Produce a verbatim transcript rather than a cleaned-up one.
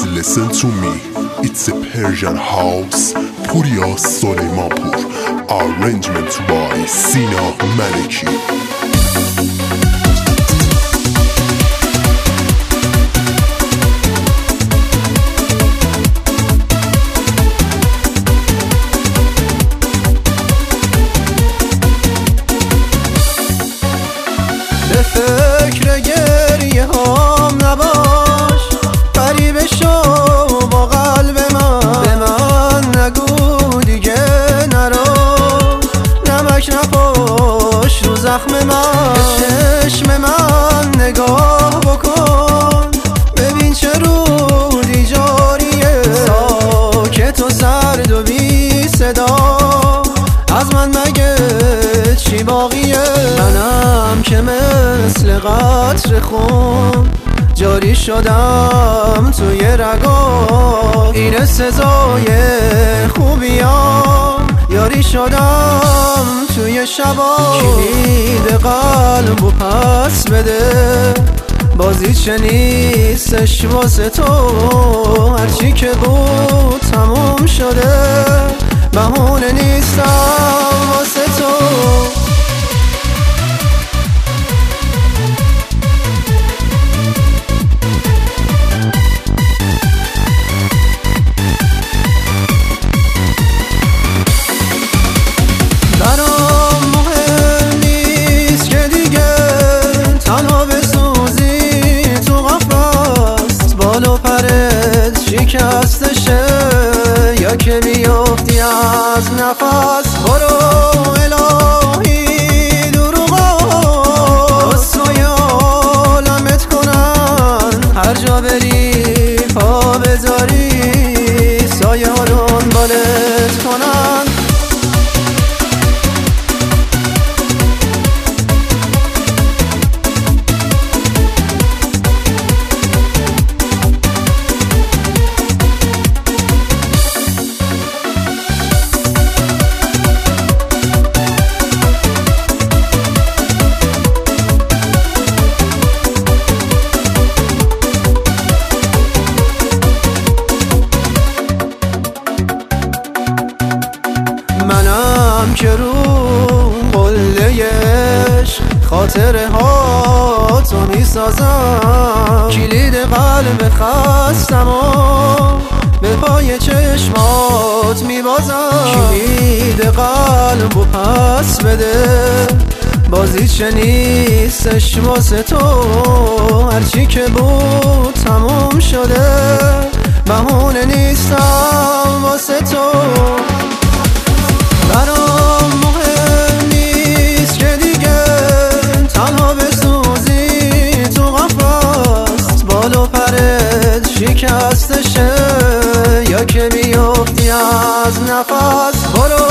listen to me. It's a Persian house. Puriya Soleimanpur. Arrangement by Sina Maliki. به فکر گریه هام نباش، غریب شو با قلب من. به من نگو دیگه نرو، نمک نپاش رو زخم من. به چشم من نگاه بکن، ببین چه رودی جاریه، ساکت و سرد و بی صدا. از من مگه چی باقیه؟ منم که مثل قطر خون جاری شدم توی رگا. این سزای خوبیام، یاری شدم توی شبا. کلید قلب و پس بده، بازی چه نیستش واسه تو. هرچی که بود تموم شده، بهونه نیستم واسه تو. برام مهم نیست که دیگه تنها بسوزی تو قفس. بال و پرت شکستشه، یا که بیفتی از نفس. برو الهی دروغا رسوای عالمت کنن، هر جا بری پا بذاری سایه ها دنبالت کنن. منم که رو قله عشق خاطره ها تو میسازم. کلید قلب خستم و به پای چشمات میبازم. کلید قلب و پس بده، بازی چه نیستش واسه تو. هرچی که بود تموم شده، بهونه نیستم واسه تو. برام مهم نیست که دیگه تنها بسوزی تو قفس. بال و پرت شکستشه، یا که بیفتی از نفس. برو